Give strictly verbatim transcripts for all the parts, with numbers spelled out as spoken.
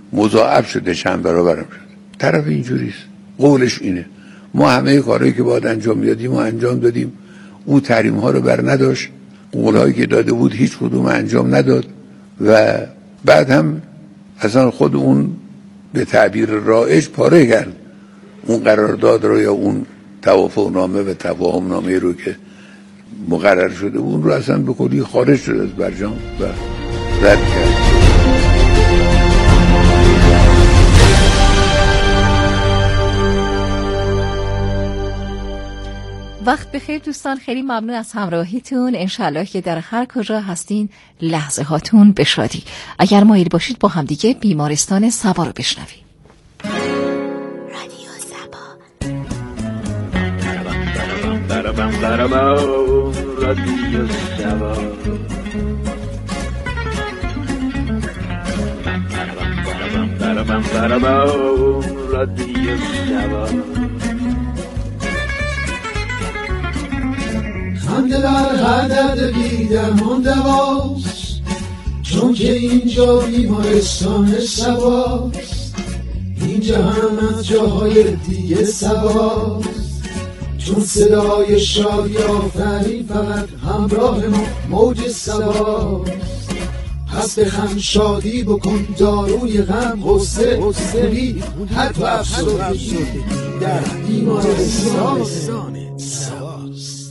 مضاعف شده، چند برابرم شده. طرف اینجوریست، قولش اینه ما همه کارهایی که باید انجام میدادیم و انجام دادیم، اون تحریم ها رو بر نداشت، قولهایی که داده بود هیچ کدوم انجام نداد و بعد هم اصلا خود اون به تعبیر رایج پاره کرد اون قرارداد رو یا اون توافق نامه و تفاهم نامه رو که مقرر شده بود، اون رو اصلا به کلی خارج شد از برجام و رد کرد. وقت بخیر دوستان، خیلی ممنون از همراهیتون. انشالله که در هر کجا هستین لحظه هاتون به شادی. اگر مایل باشید با همدیگه بیمارستان سبا رو بشنویم. رادیو سبا. رادیو سبا. رادیو سبا. خنده در حدد بیدرمان دواست، چون که اینجا بیمارستان سباست، اینجا هم از جاهای دیگه سباست، چون صدای شادی آفرین فقط همراه ما موج سباست. پس بخند شادی بکن، داروی غم غصه غصه حتی افسردگی در بیمارستان سباست.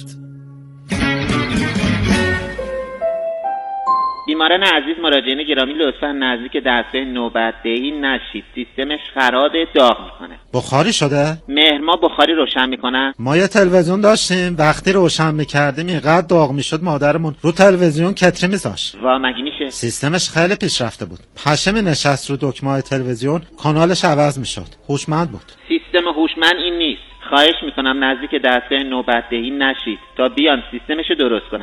بیماران عزیز، مراجعین گرامی، لطفاً نزدیک دسته نوبت دهی نشید. سیستمش خرابه، داغ میکنه. بخاری شده؟ مهرما بخاری روشن میکنن. ما یه تلویزیون داشتیم، وقتی روشن میکردیم اینقدر داغ میشد مادرمون رو تلویزیون کتری میذاشت. وا مگه میشه؟ سیستمش خیلی پیشرفته بود. پشه می نشست رو دکمه تلویزیون، کانالش عوض میشد. هوشمند بود. سیستم هوشمند این نیست. خواهش میکنم نزدیک دسته نوبت دهی نشید تا بیان سیستمشو درست کنن.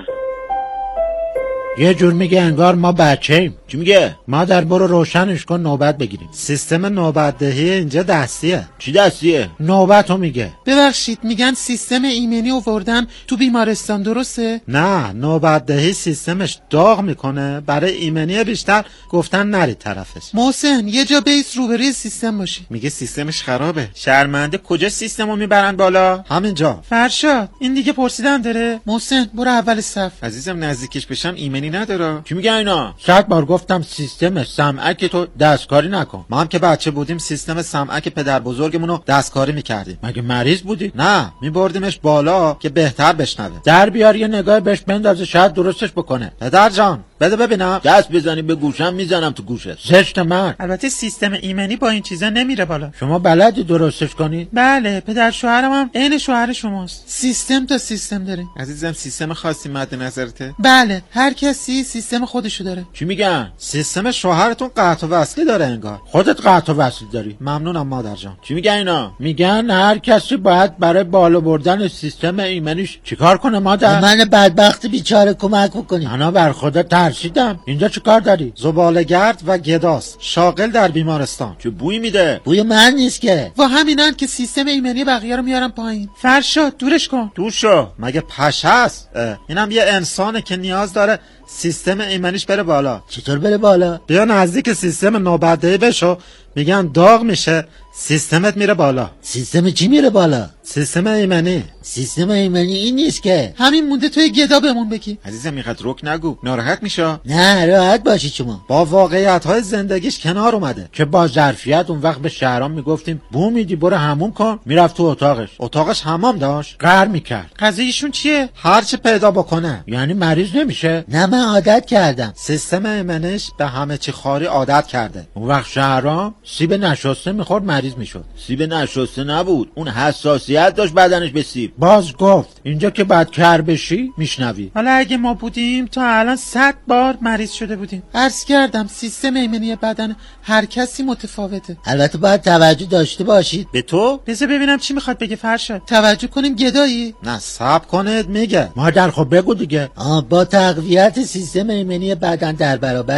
یه جور میگه انگار ما بچه‌ایم. چی میگه؟ مادر برو روشنش کن نوبت بگیریم. سیستم نوبت دهی اینجا دستیه. چی دستیه؟ نوبتو میگه. ببخشید میگن سیستم ایمنی آوردن تو بیمارستان، درسته؟ نه، نوبت دهی سیستمش داغ میکنه، برای ایمنی بیشتر گفتن نرید طرفش. محسن یه جا بیس روبروی سیستم باشی. میگه سیستمش خرابه. شرمنده کجا سیستمو میبرن بالا؟ همینجا. فرشاد این دیگه پرسیدن داره؟ محسن برو اول صف. عزیزم نزدیکش بشم ایمنی نداره. چی میگه اینا؟ صد بار گفتم سیستم سمعک تو دستکاری نکن. ما هم که بچه بودیم سیستم سمعک پدر بزرگمونو دستکاری میکردیم. مگه مریض بودی؟ نه، میبردیمش بالا که بهتر بشنوه. در بیار یه نگاه بهش بندازه، شاید درستش بکنه. پدر جان بده ببینم. دست بزنی به گوشم میزنم تو گوشت. زشت من. البته سیستم ایمنی با این چیزا نمیره بالا. شما بلدی درستش کنی؟ بله، پدر شوهرم هم عین شوهر شماست. سیستم تا سیستم داریم. عزیزم سیستم خاصی مد نظرته؟ بله، هر کسی سیستم خودشو داره. چی میگن؟ سیستم شوهرتون قطع و وصلی داره انگار. خودت قطع و وصلی داری. ممنونم مادر جان. چی میگن اینا؟ میگن هر کسی باید برای بالا بردن سیستم ایمنیش چیکار کنه مادر؟ من بدبخت بیچاره کمک بکنی. انا بر خدا ترسیدم. اینجا چیکار داری؟ زباله‌گرد و گداست. شاغل در بیمارستان. چه بوی میده؟ بوی من نیست که. و همینان که سیستم ایمنی بقیه رو میارن پایین. فرشاد دورش کن. دوشو مگه پشه است؟ اینم یه انسانه که نیاز داره سیستم ایمنیش بره بالا. چطور بره بالا؟ بیا نزدیک سیستم نوبت‌دهی بشو، میگن داغ میشه سیستمت میره بالا. سیستم چی میره بالا؟ سیستم ایمنی. سیستم ایمنی این نیست که. همین مونده توی گدا بمون بگی. عزیزم میخواد رک نگو، ناراحت میشه. نه راحت باشی شما. با واقعیت‌های زندگیش کنار اومده. که با ظرفیت اون وقت به شهرام میگفتیم بو میدی برو حموم کن، میرفت تو اتاقش. اتاقش حمام داشت، قهر میکرد. قضیهشون چیه؟ هر چی پیدا بکنه. یعنی مریض نمیشه؟ نه من عادت کردم. سیستم ایمنیش به همه چی خاری عادت کرده. اون وقت شهرام سیب نشسته میخورد مریض میشد. سیب نشسته نبود، اون حساسیت داشت بدنش به سیب. باز گفت اینجا که بعد کر بشی میشنوی. حالا اگه ما بودیم تا الان صد بار مریض شده بودیم. عرض کردم سیستم ایمنی بدن هر کسی متفاوته. البته باید توجه داشته باشید. به تو؟ بذار ببینم چی میخواد بگه فرشاد. توجه کنیم گدایی؟ نه صبر کنید میگه. مادر خب بگو دیگه. آه با تقویت سیستم ایمنی بدن در برابر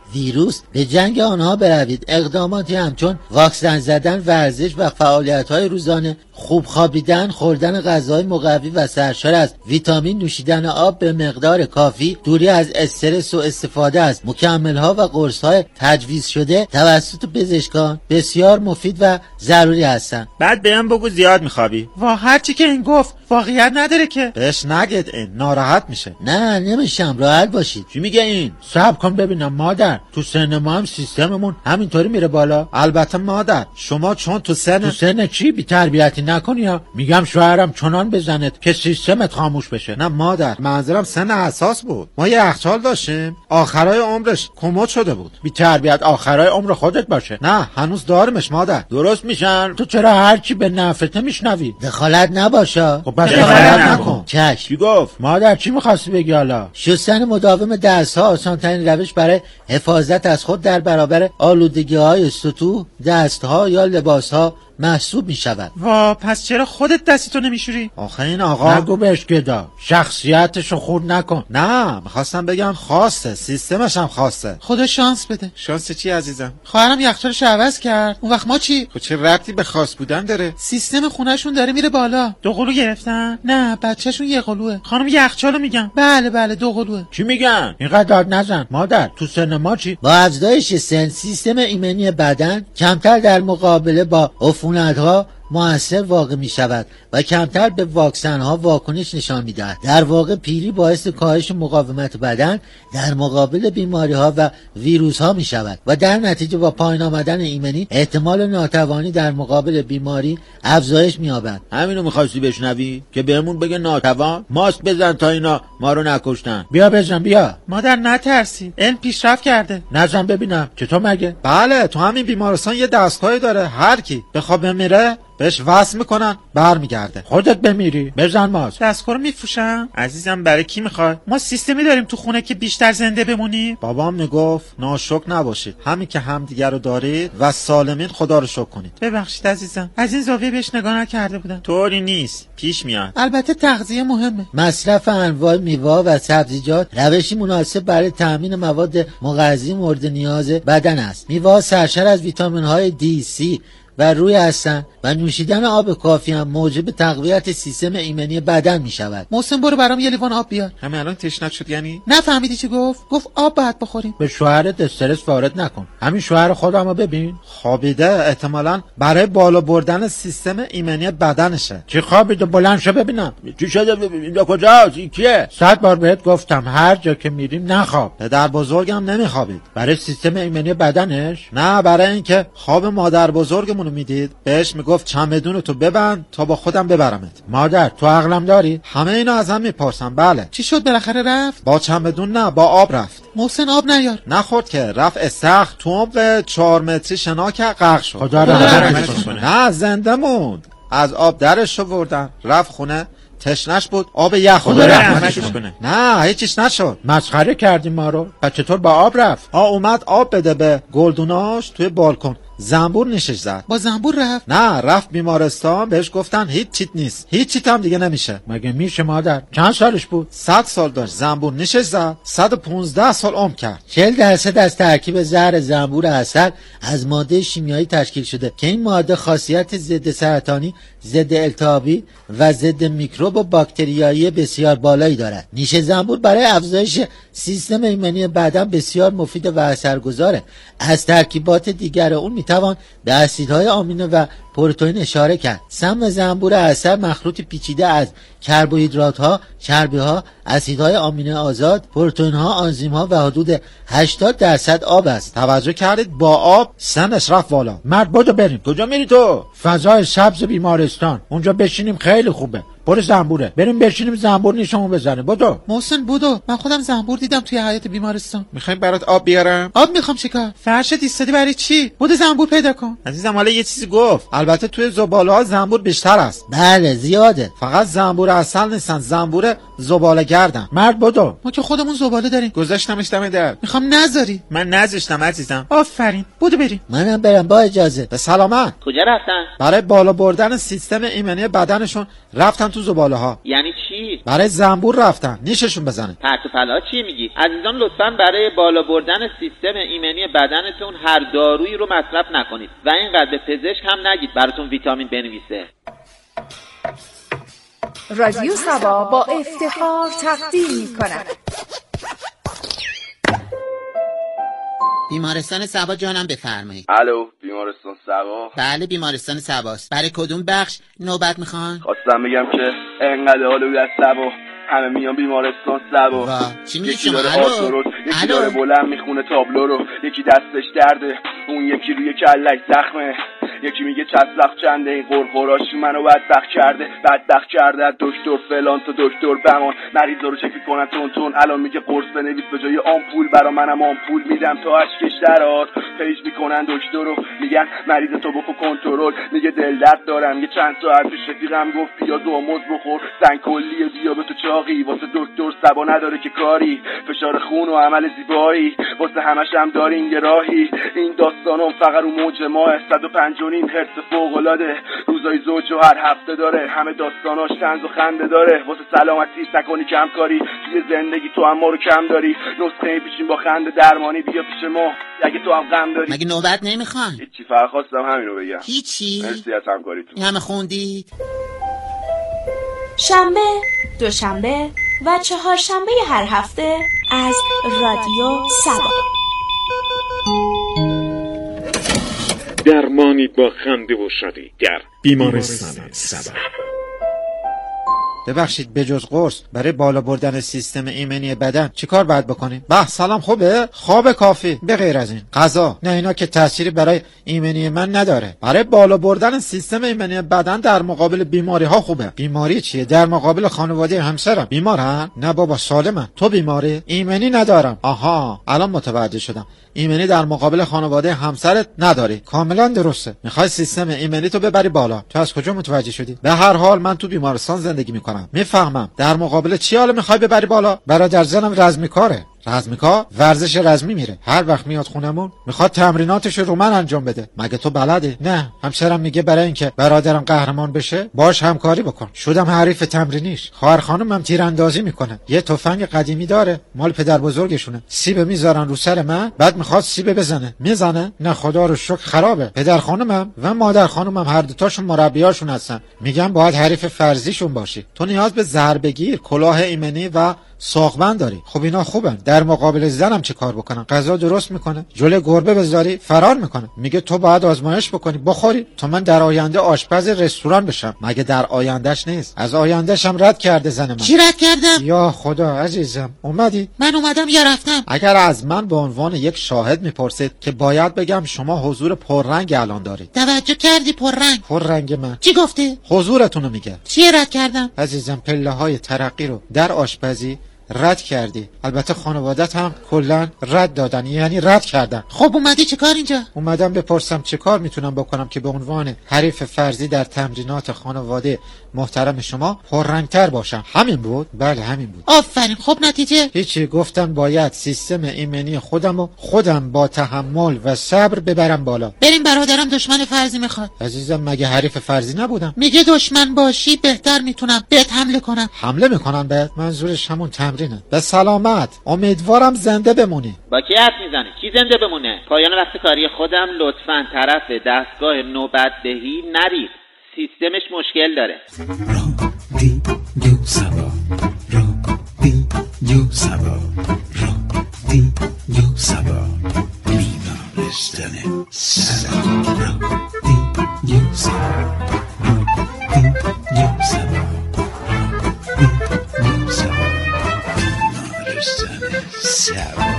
ویروس به جنگ آنها بروید. اقداماتی همچون واکسن زدن، ورزش و فعالیت‌های روزانه، خوب خوابیدن، خوردن غذای مقوی و سرشار از ویتامین، نوشیدن آب به مقدار کافی، دوری از استرس و استفاده از مکمل‌ها و قرص‌های تجویز شده توسط پزشکان بسیار مفید و ضروری هستند. بعد بهم بگو زیاد میخوابی. وا هرچی که این گفت واقعیت نداره که. بهش نگید، این ناراحت میشه. نه نمیشم، راحت باشید. چی میگه این؟ صبر کن ببینم مادر، تو سن ما هم سیستممون همینطوری میره بالا؟ البته مادر، شما چون تو سن تو سن چی بی تربیتی نکنی ها؟ میگم شوهرم چنان بزنت که سیستمت خاموش بشه. نه مادر، منظورم سن اساس بود. ما یه یخچال داشتیم، آخرای عمرش کمد شده بود. بی تربیت آخرای عمر خودت باشه. نه هنوز دارمش مادر. درست میشن. تو چرا هرچی به نفعت میشنوی؟ دخالت نباشه. خب بس دخالت نکن. چشم. چی گفت؟ مادر چی میخواستی بگی حالا؟ شستن مداوم دست‌ها آسان‌ترین روش برای حفاظت از خود در برابر آلودگی‌های سطوح، دست‌ها یا لباس‌ها محسوب می شود. وا پس چرا خودت دستیتو نمیشوری؟ آخه این آقا نگو بهش گدا، شخصیتشو خورد نکن. نه میخواستم بگم خاصه، سیستمش هم خاصه. خدا شانس بده. شانس چی عزیزم؟ خواهرم یخچالش عوض کرد. اون وقت ما چی؟ خب چه ربطی به خاص بودن داره؟ سیستم خونهشون داره میره بالا. دو قلو گرفتن؟ نه بچهشون یه قلوه. خانم یخچالو میگم. بله بله دو قلوه. چی میگن؟ اینقدر داد نزن مادر. تو سن ما چی؟ با افزایش سن سیستم ایمنی بدن کمتر در مقابله با عفونت‌ها مؤثر واقع می شود و کمتر به واکسن ها واکنش نشان می دهد. در واقع پیری باعث کاهش مقاومت بدن در مقابل بیماری ها و ویروس ها می شود و در نتیجه با پایین آمدن ایمنی احتمال ناتوانی در مقابل بیماری افزایش می یابد. همینو می‌خواستی بشنوی که بهمون بگه ناتوان؟ ماسک بزن تا اینا ما رو نکشتن. بیا بزن بیا. مادر نترسی، علم پیشرفت کرده. نزن ببینم چطور مگه؟ بله تو همین بیمارستان یه دستگاهی داره، هر کی بخواد بمیره بهش وصل میکنن برمیگرده. خودت بمیری بزن ماست. دستگاه رو میفروشن؟ عزیزم برای کی میخوای؟ ما سیستمی داریم تو خونه که بیشتر زنده بمونی. بابام میگفت ناشکر نباشید، همین که همدیگه رو دارید و سالمین خدا رو شکر کنید. ببخشید عزیزم، از این زاویه بهش نگاه نکرده بودم. طوری نیست، پیش میاد. البته تغذیه مهمه. مصرف انواع میوه و سبزیجات روشی مناسب برای تامین مواد مغذی مورد نیاز بدن است. میوه سرشار از ویتامین های دی، سی و روی هستند و نوشیدن آب کافی هم موجب تقویت سیستم ایمنی بدن می شود. محسن برو برام یه لیوان آب بیار. همین الان تشنت شد یعنی؟ نفهمیدی چی گفت؟ گفت آب باید بخوریم. به شوهرت استرس وارد نکن. همین شوهر خودمو ببین. خوابیده، احتمالاً برای بالا بردن سیستم ایمنی بدنشه. چی خوابیده؟ بلند شو ببینم. چی شده؟ اینجا کجاست؟ این کیه؟ صد بار بهت گفتم هر جا که میریم نخواب. پدر بزرگم نمیخوابید. برای سیستم ایمنی بدنش؟ نه برای اینکه خواب مادر بزرگمونو میدید بهش میگفت چمدون تو ببند تا با خودم ببرمت. مادر تو عقلم داری؟ همه اینا ازم میپرسن. بله. چی شد بالاخره رفت؟ با چمدون نه، با آب رفت. محسن آب نیار. نخورد که، رفت استخر تو عمق چهار متری شنا که غرق شد. خدا رحمتش کنه. نه زنده موند. از آب درش آوردن، رفت خونه، تشنش بود، آب یخ. خدا رحمتش کنه. نه هیچیش نشد. مسخره کردیم ما رو. و چطور با آب رفت؟ آ اومد آب بده به گلدوناش توی بالکن، زنبور نیشش زد. با زنبور رفت؟ نه رفت بیمارستان، بهش گفتن هیچ چیت نیست، هیچ چیت هم دیگه نمیشه. مگه میشه مادر؟ چند سالش بود؟ صد سال داشت، زنبور نیشش زد، صد و پونزده سال عمر کرد. چهل درصد از ترکیب زهر زنبور عسل از ماده شیمیایی تشکیل شده که این ماده خاصیت ضد سرطانی، ضد التهابی و ضد میکروب و باکتریایی بسیار بالایی دارد. نیش زنبور برای افزایش سیستم ایمنی بدن بسیار مفید و اثرگذاره. از ترکیبات دیگر اون میتوان به اسیدهای آمینو و پروتئین اشاره کرد. سم زنبور عسل مخلوط پیچیده از کربوهیدرات‌ها، چربی‌ها، اسیدهای آمینو آزاد، پروتئین‌ها، آنزیم‌ها و حدود هشتاد درصد آب است. توجه کردید با آب سنش رفت بالا. مرد بودو بریم. کجا میری تو؟ فضای سبز بیمارستان. اونجا بشینیم خیلی خوبه. برو زنبوره. بریم بشینیم زنبور نیشمو بزنه. بدو. محسن بدو. من خودم زنبور دیدم توی حیاط بیمارستان. میخوای برات آب بیارم؟ آب میخوام چیکار؟ فرشت ایستادی برای چی؟ بدو زنبور پیدا کن. عزیزم حالا یه چیزی گفت. البته توی زباله‌ها زنبور بیشتر است. بله زیاده. فقط زنبور اصل نیستن، زنبور زباله گردن. مرد بدو. ما که خودمون زباله داریم. گذاشتمش دم در. میخوام نذاری. من نذاشتم عزیزم. آفرین. بدو بریم. منم برم با اجازه. به سلامت. کجا رفتن؟ برای بالا بردن سیستم ایمنی بدنشون رفتن تو تو زباله ها. یعنی چی؟ برای زنبور رفتن، نیششون بزنه. پرت و پلا چی میگی؟ عزیزان لطفاً برای بالا بردن سیستم ایمنی بدنتون هر دارویی رو مصرف نکنید و اینقدر به پزشک هم نگید براتون ویتامین بنویسه. رادیو سبا با افتخار تقدیم می‌کند. بیمارستان سبا جانم بفرمایید. الو بیمارستان سبا؟ بله بیمارستان سباست. برای کدوم بخش نوبت میخوان؟ خواستم بگم که انقدر حالوی از سبا همه میان بیمارستان سبا. چی میگی یکی شما؟ داره الو آسورود، یکی الو داره بلند میخونه تابلو رو، یکی دستش درده، اون یکی روی کلش زخمه، یکی میگه چسلخ چنده، این قرقراشی منو بدبخت کرده بدبخت کرده. دکتر فلان تو دکتر بمان مریضا رو چک کنن تون تون. الان میگه قرص بنویس به جای آمپول، برا منم آمپول میدم تا اشکش درات. پیش میکنن دکتر رو میگن مریض تو بکن کنترل، میگه دل درد دارم. یه چند ساعت پیش رفیقم گفت پیاز و موز بخور، زنگ کلی دیابت و چاقی. واسه دکتر سبا نداره که کاری، فشار خون و عمل زیبایی واسه همش هم داریم یه راهی. این داستانم فقط رو موج ماه صد و پنج و نیم هرتز فوق‌العاده، روزای زوج و هر هفته داره، همه داستاناش طنز و خنده داره. واسه سلامتی نکنی کم کاری، توی زندگی تو هم ما رو کم داری. نسخه پیشین با خنده درمانی، بیا پیش ما اگه تو هم غم داری. مگه نوبت نمیخوان؟ هیچی، فقط خواستم همینو بگم. هیچی؟ مرسی از همکاریتون. این همه خوندید؟ شنبه، دوشنبه و چهارشنبه هر هفته از رادیو سبا. درمانی با خنده و شادی در بیمارستان سبا. ببخشید به جز قرص برای بالا بردن سیستم ایمنی بدن چیکار باید بکنیم؟ به سلام خوبه؟ خواب کافی به غیر از این غذا نه، اینا که تأثیری برای ایمنی من نداره. برای بالا بردن سیستم ایمنی بدن در مقابل بیماری ها خوبه. بیماری چیه؟ در مقابل خانواده همسرم بیمارن؟ نه بابا سالمن. تو بیماری؟ ایمنی ندارم. آها الان متوجه شدم. ایمنی در مقابل خانواده همسرت نداری. کاملا درسته. میخوای سیستم ایمنی تو ببری بالا. تو از کجا متوجه شدی؟ به هر حال من تو بیمارستان زندگی میکنم، میفهمم. در مقابل چی حالا میخوای ببری بالا؟ برادر زنم رزمی کاره. رزمیکا ورزش رزمی میره، هر وقت میاد خونمون میخواد تمریناتش رو من انجام بده. مگه تو بلدی؟ نه. همسرم میگه برای اینکه برادرم قهرمان بشه باش همکاری بکن. شدم حریف تمرینیش. خواهر خانمم تیراندازی میکنه، یه تفنگ قدیمی داره مال پدر بزرگشونه. سیب میذارن رو سر من، بعد میخواد سیب بزنه، میزنه. نه خدا رو شکر خرابه. پدر خانمم و مادر خانمم هر دو تاشون مربیاشون هستن، میگن باید حریف فرضیشون باشی. تو نیاز به ضربه‌گیر، کلاه ایمنی و ساقبند داری. خب اینا خوبن. در مقابل زنم چه کار بکنم؟ غذا درست میکنه، جلوی گربه بذاری فرار میکنه، میگه تو باید آزمایش بکنی بخوری تا من در آینده آشپز رستوران بشم. مگه در آیندهش نیست؟ از آیندهش هم رد کرده زن من. چی رد کردم؟ یا خدا عزیزم اومدی؟ من اومدم یا رفتم؟ اگر از من به عنوان یک شاهد میپرسید که باید بگم شما حضور پررنگ الان دارید. توجه کردی پررنگ؟ پررنگ من چی گفته؟ حضورتونو میگه. چی رد کردم؟ عزیزم پله های ترقی رو در آشپزی رد کردی. البته خانوادت هم کلا رد دادن، یعنی رد کردن. خب اومدی چه کار اینجا؟ اومدم بپرسم چه کار میتونم بکنم که به عنوان حریف فرضی در تمرینات خانواده محترم شما پررنگتر باشم. همین بود؟ بله همین بود. آفرین. خب نتیجه؟ هیچی. گفتم باید سیستم ایمنی خودم و خودم با تحمل و صبر ببرم بالا. بریم برادرم دشمن فرضی میخواد. عزیزم مگه حریف فرضی نبودم؟ میگه دشمن باشی بهتر میتونم بهت حمله کنم. حمله میکنن بهت؟ منظورش همون تمرینه. به سلامت. امیدوارم زنده بمونی. با کی حرف میزنی؟ کی زنده بمونه؟ پایان وقت کاری خودم. لطفاً طرف دستگاه نوبت دهی نرید، سیستمش مشکل داره. رادیو سبا، رادیو سبا، رادیو سبا، بیمارستان سبا، رادیو سبا، رادیو سبا، رادیو سبا، بیمارستان سبا.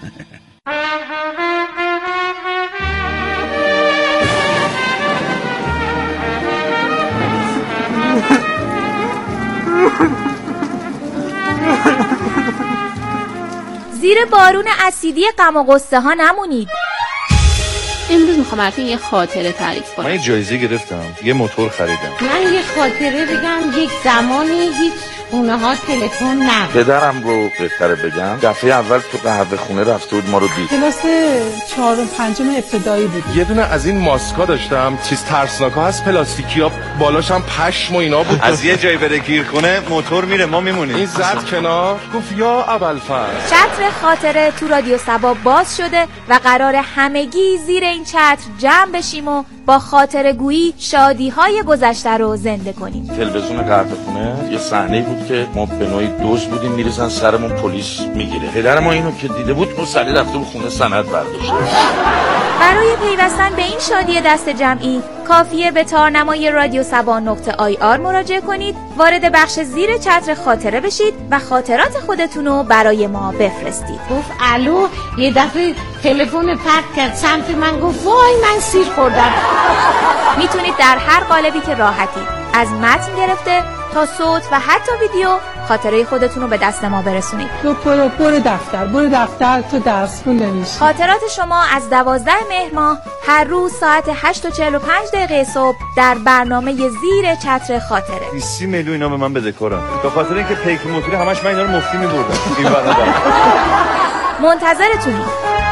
زیر بارون اسیدی غم و غصه ها نمونید. امروز میخوام براتون یه خاطره تعریف کنم. من یه جایزه گرفتم، یه موتور خریدم. من یه خاطره بگم. یک زمانی هیچ خونه ها تلفن نبود. پدرم رو بهتره بگم دفعه اول تو قهوه خونه رفته بود ما رو دید. کلاس چهارم پنجم ابتدایی بود. یه دونه از این ماسکا داشتم، چیز ترسناکا هست پلاستیکیا، بالاش هم پشم و اینا بود. از یه جای بره گیر کنه موتور میره ما میمونیم. این زد کنار گفت یا ابوالفضل. چتر خاطره تو رادیو سبا باز شده و قرار همگی زیر این چتر جمع بشیم و با خاطره گویی شادی های گذشته رو زنده کنیم. تلویزیون قهوه خونه یه صحنه بود که ما به نوعی دوست بودیم میریزن سرمون پلیس میگیره. پدر ما اینو که دیده بود مصلی رفته بود خونه سند برداشته. برای پیوستن به این شادی دست جمعی کافیه به تارنمای رادیو سبا نقطه آی آر مراجعه کنید، وارد بخش زیر چتر خاطره بشید و خاطرات خودتون رو برای ما بفرستید. گفت الو، یه دفعه تلفن پرت کرد سمت من، گفت وای من سیر خوردم. میتونید در هر قالبی که راحتید از متن گرفته تا صوت و حتی ویدیو خاطره خودتون رو به دست ما برسونید. تو برو برو دفتر برو دفتر تو درس خونده میشی. خاطرات شما از دوازده مهر ماه هر روز ساعت هشت و چهل و پنج دقیقه صبح در برنامه زیر چتر خاطره. بیست میلیون اینا به من بده کارم. به خاطر اینکه پیک موتوری همش من اینا رو مفتی می‌بردم. این برنامه منتظرتونیم.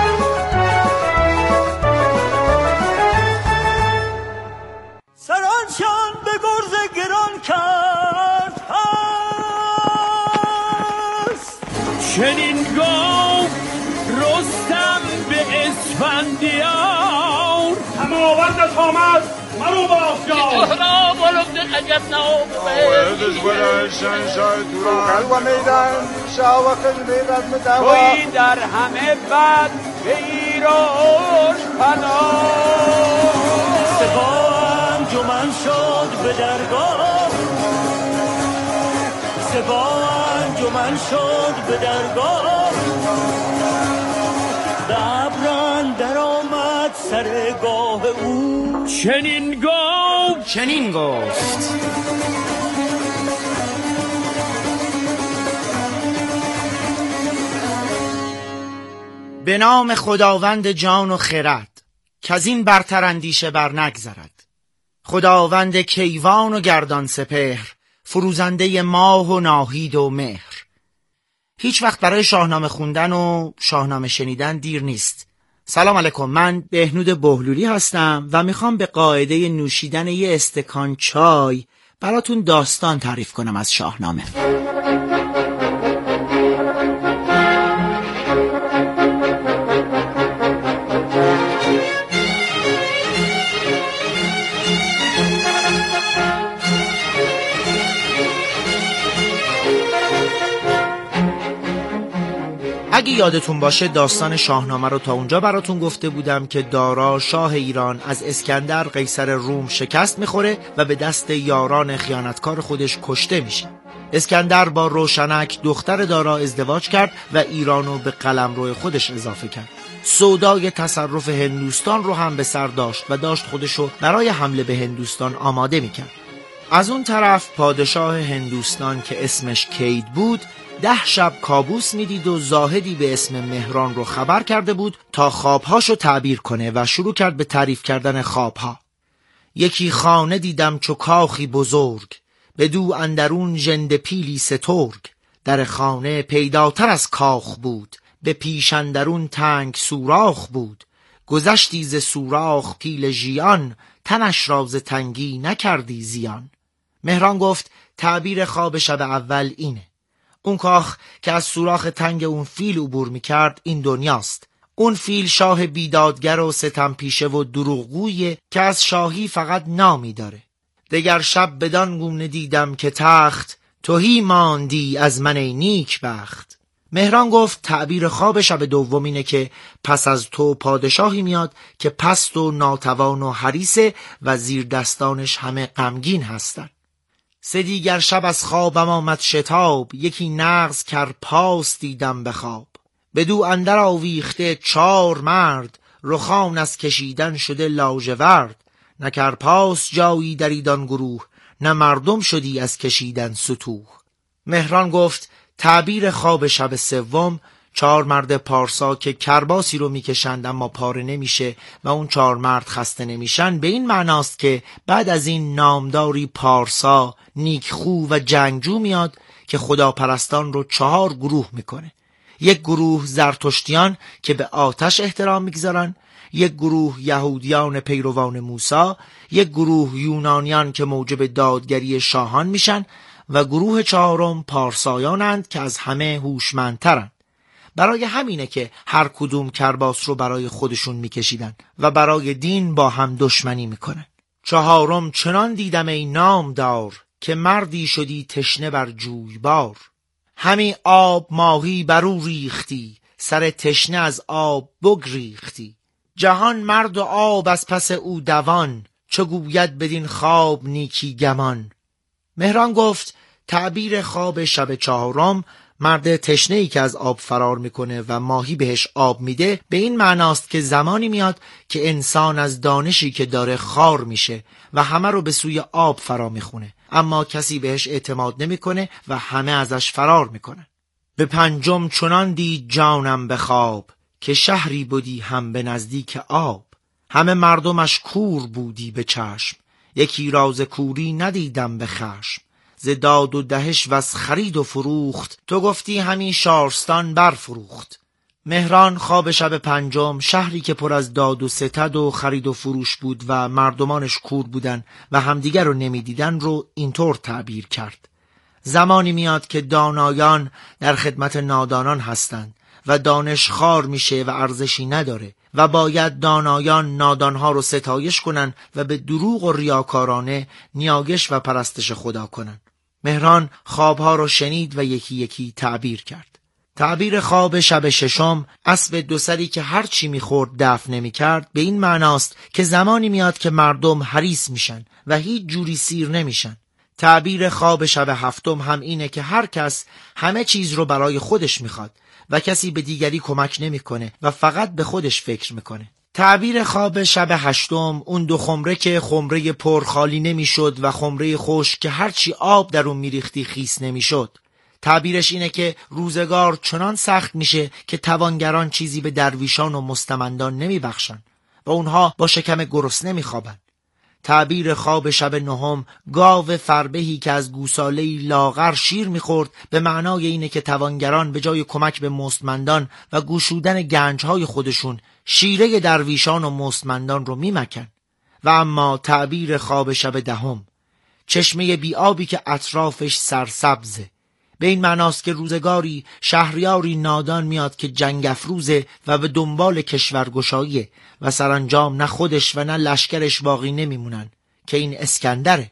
سرانشان به گرز گران کرد هست، چنین گفت رستم به اسفندیار. هماوردت آمد مرو بافجار را بلند عجب نام آوردش بلند شنشای توران و میدن شاوخن میدن مدوا توی در همه بد به ایراش پناه. سپاه انجمن شد به درگاه، سپاه انجمن شد به درگاه. دبران در آمد سرگاه او، چنین گفت چنین گفت به نام خداوند جان و خرد که از این برتر اندیشه بر نگذرد. خداوند کیوان و گردان سپهر، فروزنده ماه و ناهید و مهر. هیچ وقت برای شاهنامه خوندن و شاهنامه شنیدن دیر نیست. سلام علیکم، من بهنود بهلولی هستم و میخوام به قاعده نوشیدن یه استکان چای براتون داستان تعریف کنم از شاهنامه. اگه یادتون باشه داستان شاهنامه رو تا اونجا براتون گفته بودم که دارا شاه ایران از اسکندر قیصر روم شکست میخوره و به دست یاران خیانتکار خودش کشته میشه. اسکندر با روشنک دختر دارا ازدواج کرد و ایرانو به قلمرو خودش اضافه کرد. سودای تصرف هندوستان رو هم به سر داشت و داشت خودشو برای حمله به هندوستان آماده میکرد. از اون طرف پادشاه هندوستان که اسمش کید بود ده شب کابوس میدید و زاهدی به اسم مهران رو خبر کرده بود تا خوابهاشو تعبیر کنه و شروع کرد به تعریف کردن خوابها. یکی خانه دیدم چو کاخی بزرگ، بدو اندرون ژنده پیلی سترگ. در خانه پیداتر از کاخ بود، به پیش اندرون تنگ سوراخ بود. گذشتی ز سوراخ پیل ژیان، تنش را ز تنگی نکردی زیان. مهران گفت تعبیر خواب شب اول اینه. اون کاخ که از سوراخ تنگ اون فیل عبور میکرد این دنیاست. اون فیل شاه بیدادگر و ستم پیشه و دروغگویه که از شاهی فقط نامی داره. دگر شب بدان گونه دیدم که تخت، تهی ماندی از من ای نیک بخت. مهران گفت تعبیر خواب شب دوم اینه که پس از تو پادشاهی میاد که پست و ناتوان و حریصه و زیر دستانش همه غمگین هستن. سه دیگر شب از خوابم آمد شتاب، یکی نغز کرپاس دیدم به خواب. بدو اندر آویخته چار مرد، رخان از کشیدن شده لاژورد. نه کرپاس جایی در ایدان گروه، نه مردم شدی از کشیدن ستوه. مهران گفت تعبیر خواب شب سوم چهار مرد پارسا که کرباسی رو میکشند اما پاره نمیشه و اون چهار مرد خسته نمیشن به این معناست که بعد از این نامداری پارسا نیکخو و جنگجو میاد که خداپرستان رو چهار گروه میکنه. یک گروه زرتشتیان که به آتش احترام میگذارن، یک گروه یهودیان پیروان موسی، یک گروه یونانیان که موجب دادگری شاهان میشن و گروه چهارم پارسایانند که از همه هوشمندترند. برای همینه که هر کدوم کرباس رو برای خودشون میکشیدن و برای دین با هم دشمنی میکنن. چهارم چنان دیدم ای نامدار، که مردی شدی تشنه بر جویبار. همی آب ماهی برو ریختی، سر تشنه از آب بگریختی. جهان مرد و آب از پس او دوان، چو گوید بدین خواب نیکی گمان. مهران گفت تعبیر خواب شب چهارم، مرد تشنه‌ای که از آب فرار میکنه و ماهی بهش آب میده، به این معناست که زمانی میاد که انسان از دانشی که داره خار میشه و همه رو به سوی آب فرا میخونه، اما کسی بهش اعتماد نمیکنه و همه ازش فرار میکنه. به پنجم چنان دید جانم به خواب، که شهری بودی هم به نزدیک آب. همه مردمش کور بودی به چشم، یکی راز کوری ندیدم به خشم. ز داد و دهش و از خرید و فروخت، تو گفتی همین شارستان برفروخت. مهران خواب شب پنجم شهری که پر از داد و ستد و خرید و فروش بود و مردمانش کور بودن و همدیگر رو نمیدیدن رو اینطور تعبیر کرد: زمانی میاد که دانایان در خدمت نادانان هستند و دانش خار میشه و ارزشی نداره و باید دانایان نادانها رو ستایش کنن و به دروغ و ریاکارانه نیایش و پرستش خدا کنن. مهران خوابها رو شنید و یکی یکی تعبیر کرد. تعبیر خواب شب ششم، اسب دو سری که هر چی میخورد دفع نمیکرد، به این معناست که زمانی میاد که مردم حریص میشن و هیچ جوری سیر نمیشن. تعبیر خواب شب هفتم هم اینه که هر کس همه چیز رو برای خودش میخواد و کسی به دیگری کمک نمیکنه و فقط به خودش فکر میکنه. تعبیر خواب شب هشتم، اون دو خمره که خمره پر خالی نمیشد و خمره خشک که هرچی آب در اون میریختی خیس نمیشد. تعبیرش اینه که روزگار چنان سخت میشه که توانگران چیزی به درویشان و مستمندان نمیبخشن و اونها با شکم گرسنه میخوابن. تعبیر خواب شب نهم، گاو فربهی که از گوساله‌ای لاغر شیر میخورد، به معنای اینه که توانگران به جای کمک به مستمندان و گشودن گنجهای خودشون، شیره درویشان و مستمندان رو میمکن. و اما تعبیر خواب شب دهم، چشمه بی‌آبی که اطرافش سرسبزه، به این معناست که روزگاری شهریاری نادان میاد که جنگ افروزه و به دنبال کشورگشاییه و سرانجام نه خودش و نه لشکرش باقی نمیمونن که این اسکندره.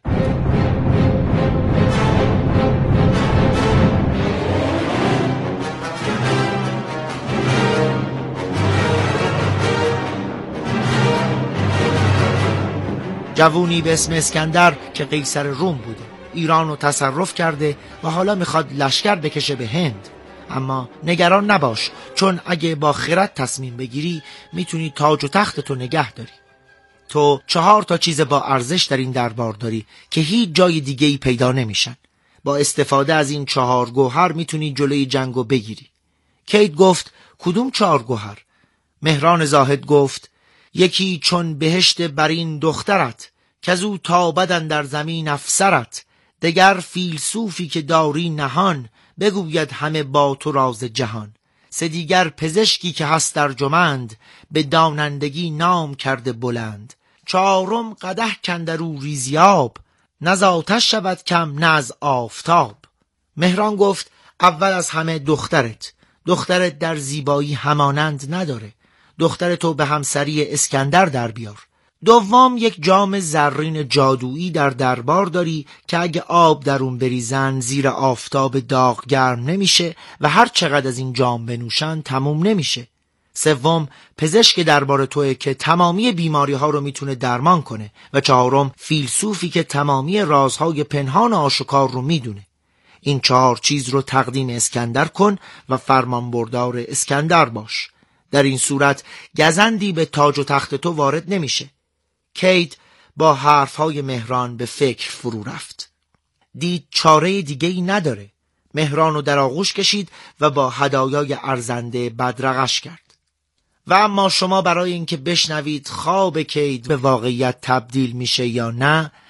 جوونی به اسم اسکندر که قیصر روم بوده، ایران رو تصرف کرده و حالا میخواد لشکر بکشه به هند. اما نگران نباش، چون اگه با خرد تصمیم بگیری میتونی تاج و تخت تو نگه داری. تو چهار تا چیز با ارزش در این دربار داری که هیچ جای دیگه‌ای پیدا نمیشن. با استفاده از این چهار گوهر میتونی جلوی جنگو بگیری. کیت گفت کدوم چهار گوهر؟ مهران زاهد گفت یکی چون بهشت برین دخترت، که از او تابدن در زمین افسرت. دگر فیلسوفی که داری نهان، بگوید همه با تو راز جهان. سه دیگر پزشکی که هست در جمند، به دانندگی نام کرده بلند. چهارم قدح کندرو ریزیاب، نه از آتش شود کم نه از آفتاب. مهران گفت اول از همه دخترت. دخترت در زیبایی همانند نداره. دختر تو به همسری اسکندر در بیار. دوم یک جام زرین جادویی در دربار داری که اگه آب در اون بریزن زیر آفتاب داغ گرم نمیشه و هر چقدر از این جام بنوشن تموم نمیشه. سوم پزشک دربار توئه که تمامی بیماری ها رو میتونه درمان کنه. و چهارم فیلسوفی که تمامی رازهای پنهان آشکار رو میدونه. این چهار چیز رو تقدیم اسکندر کن و فرمانبردار اسکندر باش. در این صورت گزندی به تاج و تخت تو وارد نمیشه. کیت با حرفهای مهران به فکر فرو رفت. دید چاره دیگه‌ای نداره. مهران رو در آغوش کشید و با هدایای ارزنده بدرقش کرد. و اما شما برای اینکه بشنوید خواب کیت به واقعیت تبدیل میشه یا نه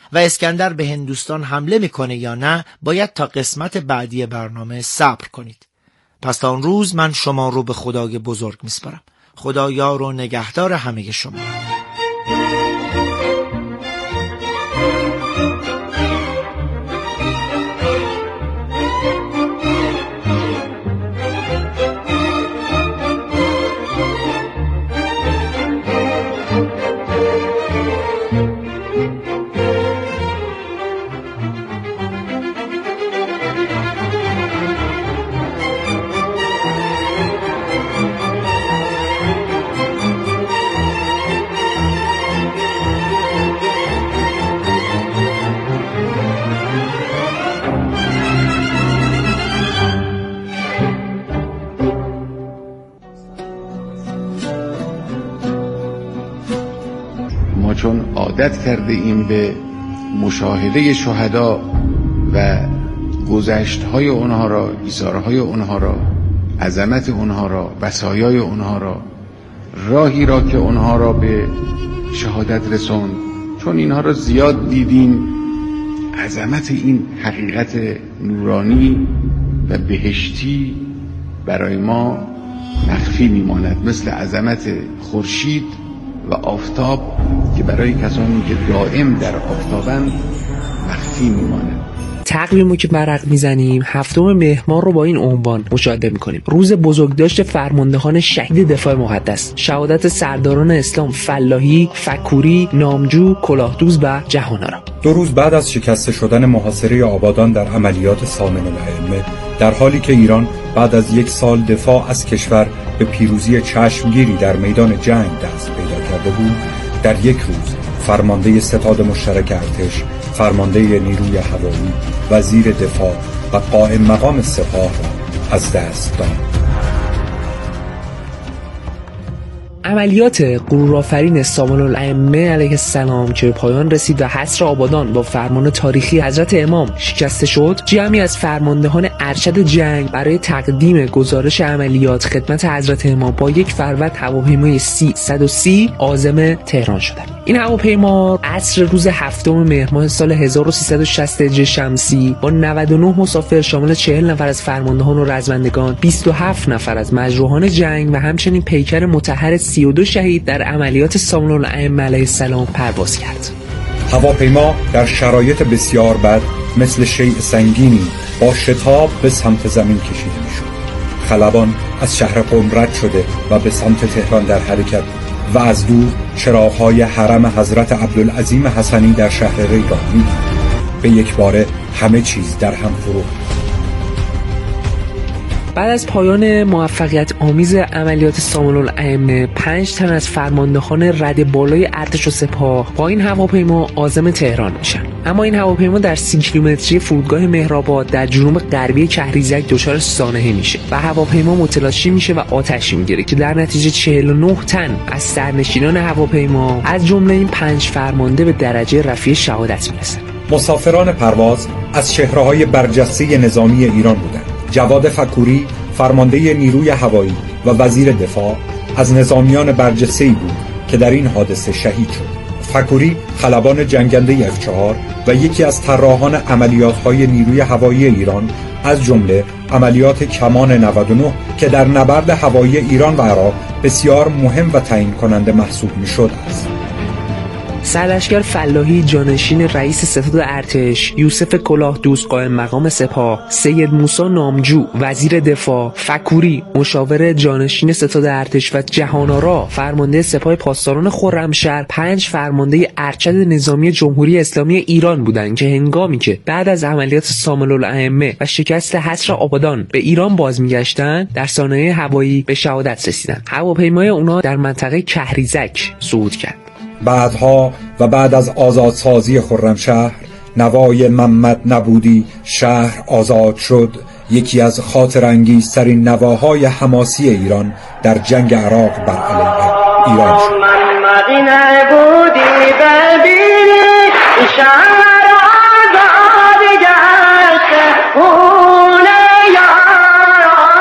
و اسکندر به هندوستان حمله میکنه یا نه باید تا قسمت بعدی برنامه صبر کنید. پس تا اون روز من شما رو به خدای بزرگ میسپارم. خدا یار و نگهدار همه شما. چون عادت کرده ایم به مشاهده شهدا و گذشت‌های اونها را، ایثارهای اونها را، عظمت اونها را، وصایای اونها را، راهی را که اونها را به شهادت رسوند، چون اینها را زیاد دیدیم، عظمت این حقیقت نورانی و بهشتی برای ما مخفی میماند، مثل عظمت خورشید و آفتاب که برای کسانی که دائم در آفتابند مخفی میماند. تقویمو که برق میزنیم هفتم مهر ماه رو با این عنوان مشاهده میکنیم: روز بزرگداشت فرماندهان شهید دفاع مقدس، شهادت سرداران اسلام فلاحی، فکوری، نامجو، کلاهدوز و جهان‌آرا. دو روز بعد از شکسته شدن محاصره آبادان در عملیات سامن الائمه، در حالی که ایران بعد از یک سال دفاع از کشور به پیروزی چشمگیری در میدان جنگ دست پیدا کرده بود، در یک روز فرمانده ستاد مشترک ارتش، فرمانده نیروی هوایی، وزیر دفاع و قائم مقام سپاه را از دست داد. عملیات غرورآفرین سامن الائمه علیه السلام که به پایان رسید و حصر آبادان با فرمان تاریخی حضرت امام شکسته شد، جمعی از فرماندهان ارشد جنگ برای تقدیم گزارش عملیات خدمت حضرت امام با یک فروت هواپیمای سی صد و سی عازم تهران شدند. این هواپیما عصر روز هفتم مهر ماه سال هزار و سیصد و شصت هجری شمسی با نود و نه مسافر شامل چهل نفر از فرماندهان و رزمندگان، بیست و هفت نفر از مجروحان جنگ و همچنین پیکر مطهر سی و دو شهید در عملیات سامن الائمه علیه السلام پرواز کرد. هواپیما در شرایط بسیار بد مثل شیء سنگینی با شتاب به سمت زمین کشیده می‌شد. خلبان از شهر قم رد شده و به سمت تهران در حرکت و از دور چراغ‌های حرم حضرت عبدالعظیم حسنی در شهر ری را می‌دید. به یک باره همه چیز در هم فرو. بعد از پایان موفقیت آمیز عملیات سامن الائمه، پنج تن از فرماندهان رد بالای ارتش و سپاه با این هواپیما عازم تهران میشن. اما این هواپیما در سی کیلومتری فرودگاه مهرآباد در جنوب غربی کهریزک دچار سانحه میشه و هواپیما متلاشی میشه و آتش میگیره که در نتیجه چهل و نه تن از سرنشینان هواپیما از جمله این پنج فرمانده به درجه رفیع شهادت میرسن. مسافران پرواز از چهره‌های برجسته نظامی ایران بودند. جواد فکوری، فرمانده نیروی هوایی و وزیر دفاع، از نظامیان برجسته‌ای بود که در این حادثه شهید شد. فکوری خلبان جنگنده اف چهار و یکی از طراحان عملیات‌های نیروی هوایی ایران، از جمله عملیات کمان نود و نه که در نبرد هوایی ایران و عراق بسیار مهم و تعیین کننده محسوب می‌شد است. سرلشکر فلاحی جانشین رئیس ستاد ارتش، یوسف کلاهدوز قائم مقام سپاه، سید موسی نامجو وزیر دفاع، فکوری مشاور جانشین ستاد ارتش و جهان‌آرا فرمانده سپاه پاسداران خرمشهر پنج فرمانده ارشد نظامی جمهوری اسلامی ایران بودند که هنگامی که بعد از عملیات سامن الائمه و شکست حصر آبادان به ایران باز میگشتند، در سانحه هوایی به شهادت رسیدند. هواپیمای اونا در منطقه کهریزک صعود کرد. بعدها و بعد از آزادسازی خرمشهر، نوای محمد نبودی شهر آزاد شد، یکی از خاطرانگیزترین نواهای حماسی ایران در جنگ عراق بر علیه ایران شد. محمد نبودی ببینی شهر آزاد گشت، خون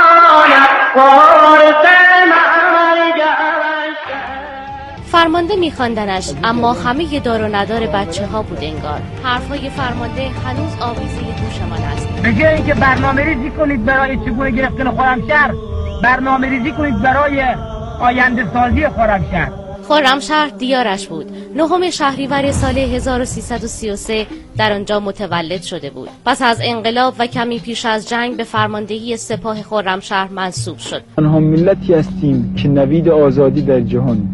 یاران فرمانده میخواست میخواندنش، اما همه دار و ندار بچه ها بود انگار. حرفهای فرمانده هنوز آویزه گوش من است. به جای اینکه برنامه ریزی کنید برای چگونه گرفتن خرمشهر، برنامه ریزی کنید برای آینده سازی خرمشهر. خرمشهر دیارش بود. نهم شهریور سال هزار و سیصد و سی و سه در آنجا متولد شده بود. پس از انقلاب و کمی پیش از جنگ به فرماندهی سپاه خرمشهر منصوب شد. آنها ملتی هستیم که نوید آزادی در جهان.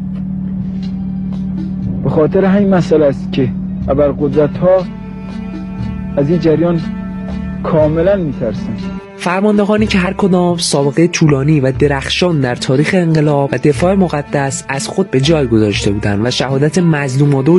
به خاطر همین مسئله است که ابرقدرت‌ها از این جریان کاملا میترسن. فرماندهانی که هر کدام سابقه طولانی و درخشان در تاریخ انقلاب و دفاع مقدس از خود به جای گذاشته بودند و شهادت مظلومانه